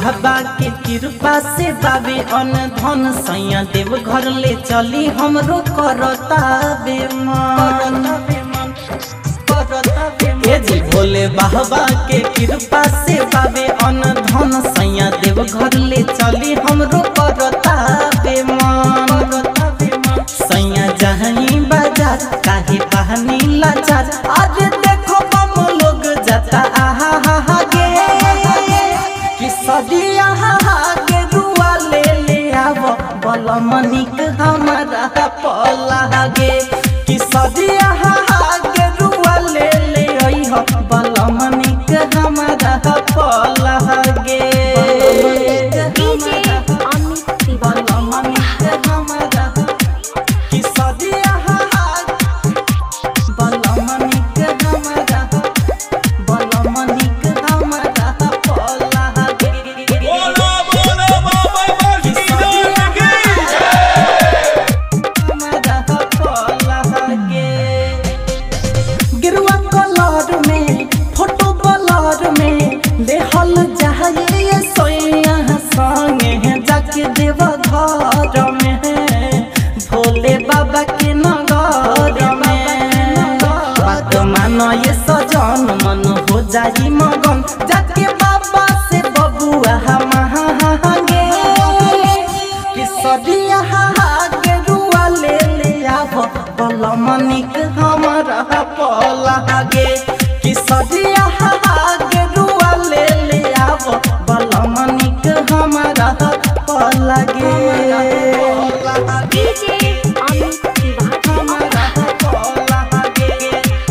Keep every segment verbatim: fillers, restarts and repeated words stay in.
बाबा के कृपा से बाबे अन धन सैया देव घर ले चली हमरो करता बेमान ए जी भोले बाबा के कृपा से बाबे अन धन सैया देव घर ले चली हमरो करता बेमान सैया जहीं बाजार काहे बहनी लाचार आज देखो बम लोग जाता आहा हा हा गे कि सदिया के रुआ ले ले आवो बलमनिक हमारा पला गे कि सदिया के रुआ ले ले आई हो बलमनिक हमारा पला गे देहल जाए सोया संगे जाके देवा घर में भोले बाबा के नगर में बात मानो ये सजन मन हो जाई मगन जाके बाबा से बबुआ मांगे कि सदिया के रुआ ले ले आवो बलमनिक हमारा पला गे कि सदिया बलमनिक हमारा पला गे हमारा पला गे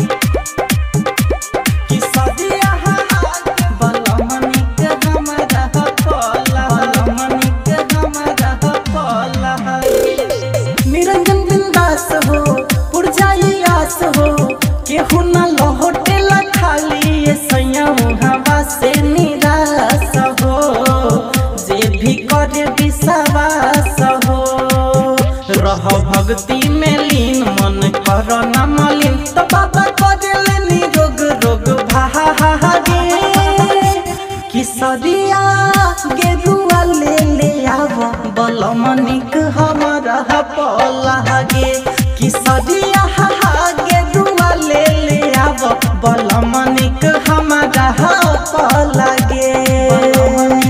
कि सदिया बलमनिक हमारा पला बलमनिक हमारा पला निरंजन बिंदास हो पुरजाई आस हो केहू न लहोटेला खाली सैया हवा से निराश हो जे भी करे विश्वास हो रह भक्ति में लीन मन कर न मलिन तो बाबा करे निरोग रोग भागे कि सदिया गेरुआ ले ले आवो बलमनिक हमारा पला गे कि सदिया गेरुआ ले ले आवो बलमनिक हमारा पला गे।